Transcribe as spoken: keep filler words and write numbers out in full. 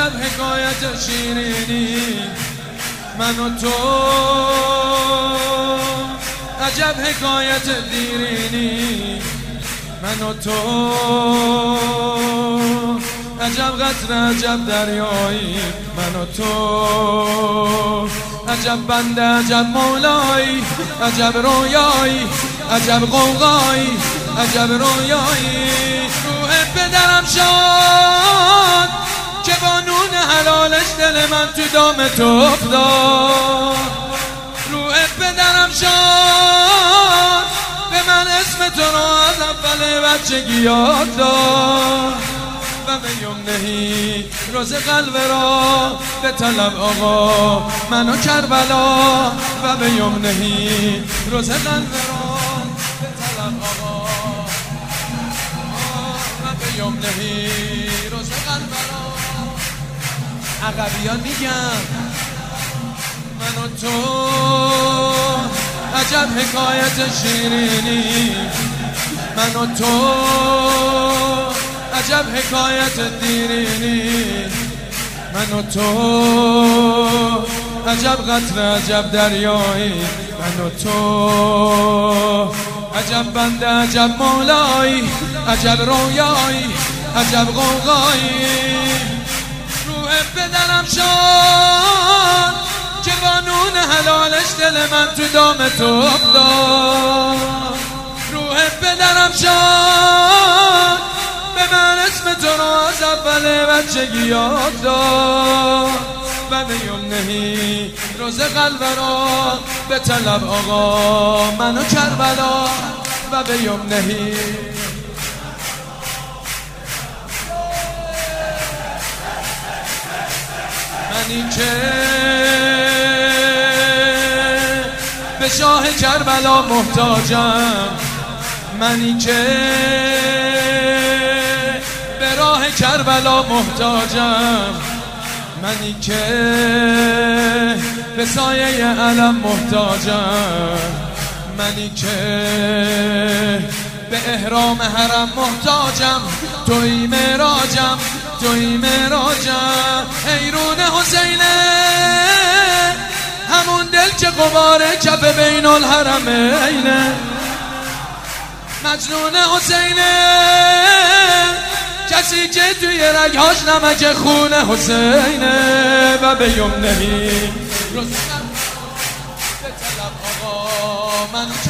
عجب حکایت شیرینی من و تو، عجب حکایت دیرینی من و تو، عجب قطره عجب دریایی من و تو، عجب بنده عجب مولایی، عجب رویایی عجب قوقایی، عجب رویایی. روح پدرم شاد که با نون حلالش دل من تو دام تو افتاد. روح پدرم شاد به من اسم تو رو از اول بچگی یاد داد. و به یمنهی روز قلب را به طلب آقا منو کربلا، و به یمنهی روز قلب را به طلب آقا، و به یمنهی روز قلب را. عقبیان میگم من و تو، عجب حکایت شیرینی من و تو، عجب حکایت دیرینی من و تو، عجب قطره عجب دریایی من و تو، عجب بنده عجب مولایی، عجب رویایی عجب قوقایی. روح پدرم شاد که با نون حلالش دل من تو دام تو افتاد. روح پدرم شاد به من اسم تو رو از اول بچگی یاد داد. و به یمنهی روز قلب را به طلب آقا منو کربلا، و به یمنهی منی که به شاه کربلا محتاجم، منی که به راه کربلا محتاجم، منی که به سایه علم محتاجم، منی که به احرام حرم محتاجم. توی معراجم توی معراجم. حیرون حسینه همون دل که غبار کف بین الحرمینه، مجنون حسینه کسی که توی رگهاش نمک خون حسینه. و به یمنهی روز به طلب آقا من